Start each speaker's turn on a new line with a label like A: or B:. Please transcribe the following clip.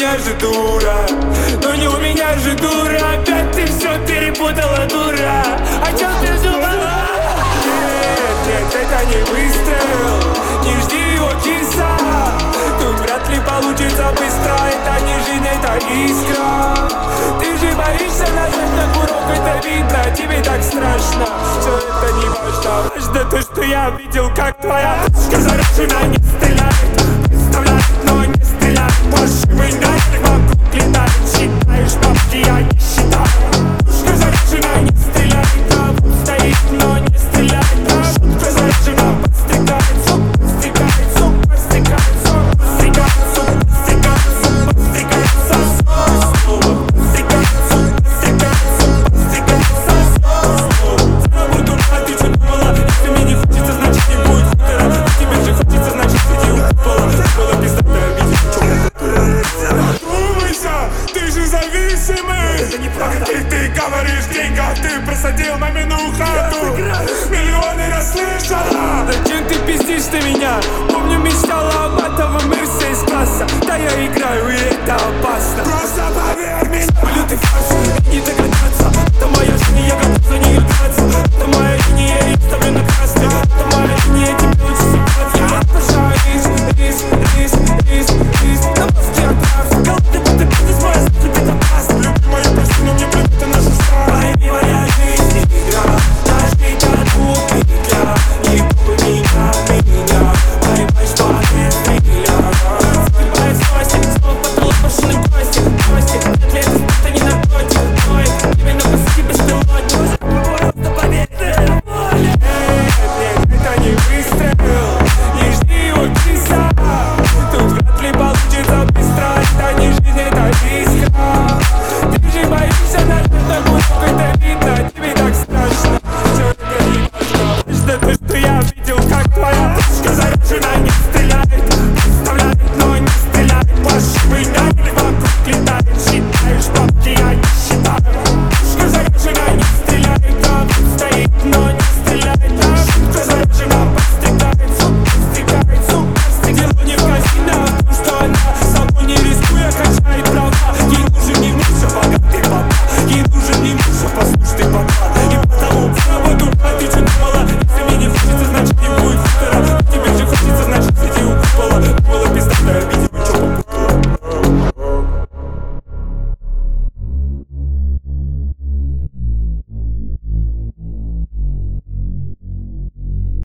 A: меня же дура, но не у меня же дура. Опять ты все перепутала, дура. О чем ты думала? Нет, это не выстрел, не жди его киса. Тут вряд ли получится быстро, это не жизнь, это искра. Ты же боишься нажать на курок, это видно, тебе так страшно. Все это не важно, важно то, что я видел, как твоя пушка заряжена. Не стреляет, представляет, но не стреляет. Позже выгнать вокруг летает. Считаешь бабки, я не считаю. Пушка заряжена, не стреляет. Кого стоит, но не стреляет. Шутка заряжена, подстрекает. Сук подстрекает, сук подстрекает. Сук подстрекает, сук подстрекает. Сук подстрекает со снова. Подстрекает, сук подстрекает. Сук подстрекает со снова. Буду рад, ты что думала? Если мне не хочется, значит не будет хутора. А тебе же хочется, значит сиди у пола. Было пиздатая видео. Думайся, ты же зависимый. Это неправда. Ты говоришь деньгах, ты просадил мамину хату. Миллионы расслышала. Зачем ты пиздишь на меня?